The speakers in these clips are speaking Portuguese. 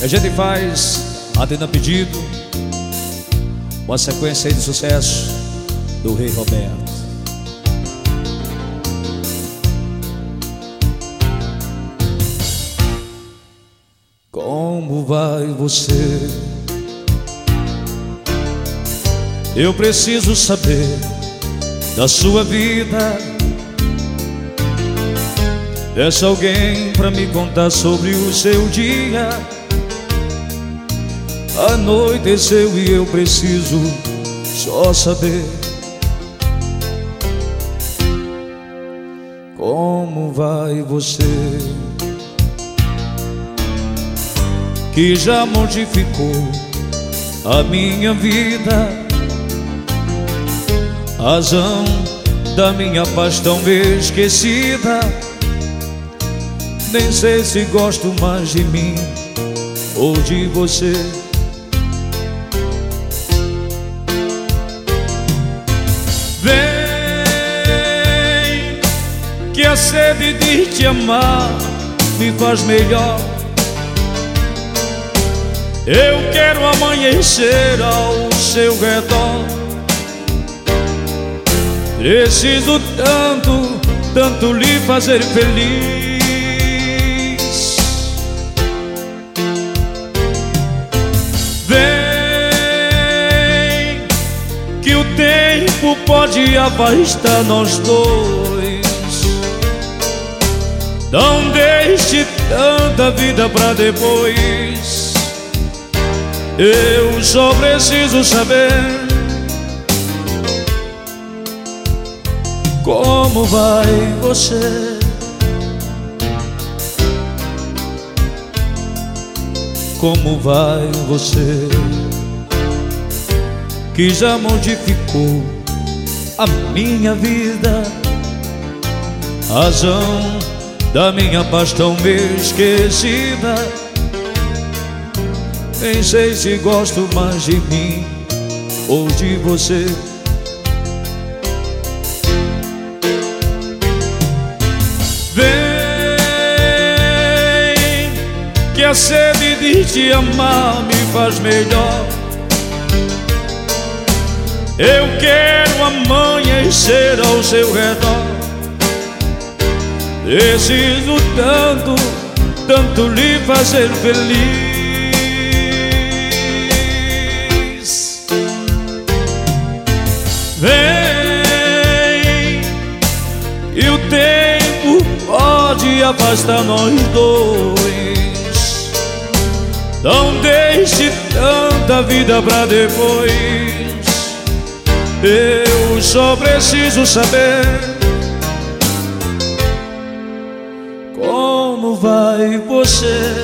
A gente faz, atendendo a pedido, uma sequência aí de sucesso do Rei Roberto. Como vai você? Eu preciso saber da sua vida. Peça alguém pra me contar sobre o seu dia. Anoiteceu e eu preciso só saber como vai você, que já modificou a minha vida, razão da minha paz tão esquecida. Nem sei se gosto mais de mim ou de você. Vem, que a sede de te amar me faz melhor. Eu quero amanhecer ao seu redor. Preciso tanto, tanto lhe fazer feliz. Vem, que o tempo pode afastar nós dois. Não deixe tanta vida pra depois. Eu só preciso saber como vai você. Como vai você, que já modificou a minha vida, razão da minha paz tão esquecida. Nem sei se gosto mais de mim ou de você. Vem, que a sede de te amar me faz melhor. Eu quero amanhecer ao seu redor. Preciso tanto, tanto lhe fazer feliz. Vem, e o tempo pode afastar nós dois. Não deixe tanta vida pra depois. Eu só preciso saber como vai você.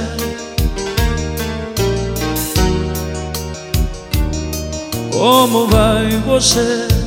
Como vai você?